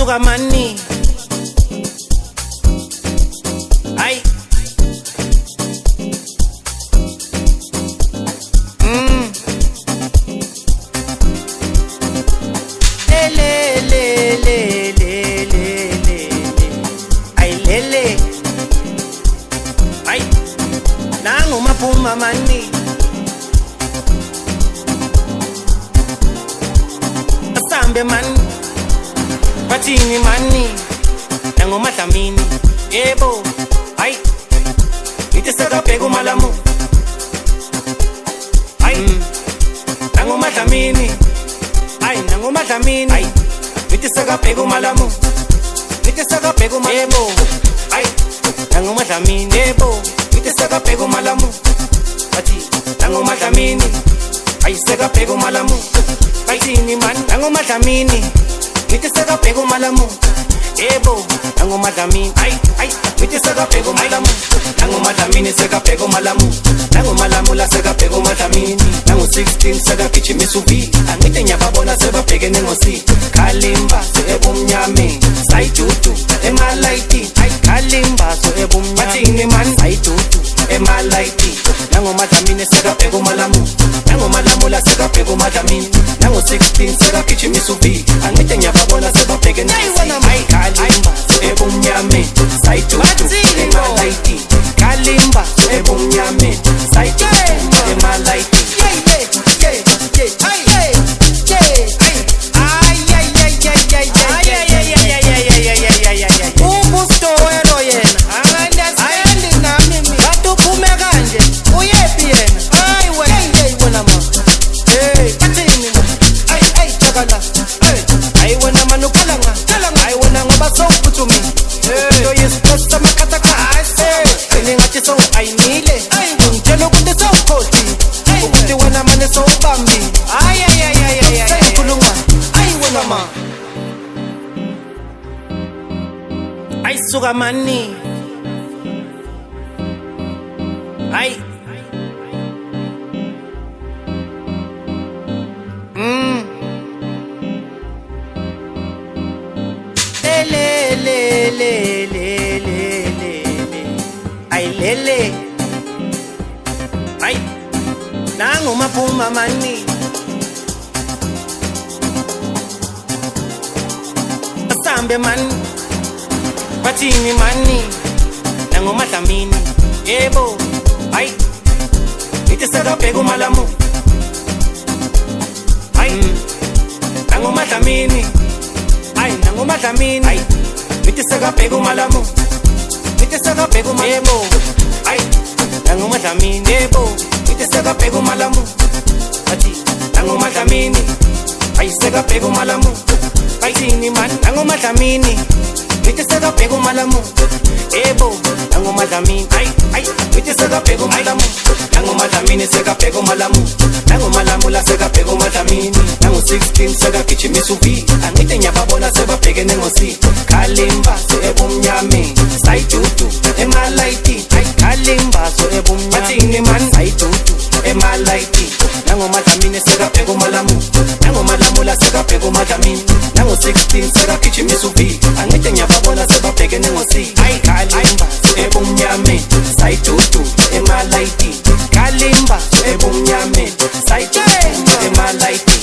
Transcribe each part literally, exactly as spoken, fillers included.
ayisuka mani ay mm le le le le le le ay lele ay nangu maphuma mani asambe mani bathini mani nangu madlamini yebo ay ngithi sekabheka umalamu ay nangu madlamini ay nangu madlamini ay ngithi sekabheka umalamu ngithi sekabheka umalamu yebo ay nangu madlamini yebo ngithi sekabheka umalamu bathi nangu madlamini ay sekabheka umalamu bathini mani nangu madlamini ngithi sekabheka umalamu yebo nangu madlamini ay ay ngithi sekabheka umalamu nangu madlamini sekabheka umalamu nangu malamu la sekabheka umadlamini nangu sixteen sekagijimisa uvi angithi nyababona sebabhekene ngosi kalimba so ebumnyame sayidudu emalaiti ay kalimba so ebumnyame bathini man sayidudu emalaiti nangu madlamini sekabheka umalamu nangu malamu la sekabheka umadlamini nangu sixteen sekagijimisa uvi angithi nyababona sebabhekene ngosi ay kalimba so ebumnyame sayidudu emalaiti kalimba so ebumnyame sayidudu emalaiti ayisuka mani ay mm le le le le le le ay lele ay nangu maphuma mani asambe mani bathini mani nangu madlamini yebo ay ngithi sekabheka umalamu ay nangu madlamini ay nangu madlamini ay ngithi sekabheka umalamu ngithi sekabheka umalamu yebo ay nangu madlamini yebo ngithi sekabheka umalamu bathi nangu madlamini ay sekabheka umalamu bathini mani nangu madlamini ngithi sekabheka umalamu yebo nangu madlamini ay ay ngithi sekabheka umalamu nangu madlamini sekabheka umalamu nangu malamu la sekabheka umadlamini nangu sixteen sekagijimisa uvi angithi nyababona sebabhekene ngosi kalimba so ebumnyame sayidudu emalaiti ay kalimba so ebumnyame bathini mani sayidudu emalaiti nangu madlamini sekabheka umalamu nangu malamu la sekabheka umadlamini nangu sixteen sekagijimisa uvi angithi nyababona sebabhekene ngosi ay kalimba so ebumnyame sayidudu emalaiti kalimba so ebumnyame sayidudu emalaiti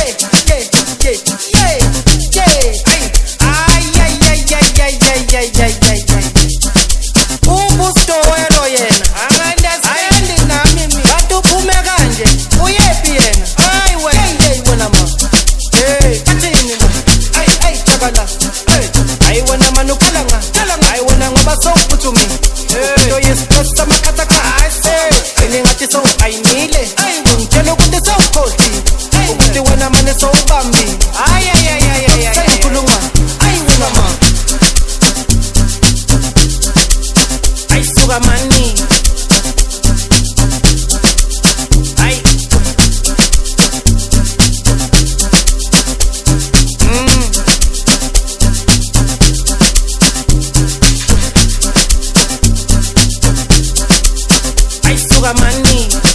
mani ay mm ayisuka mani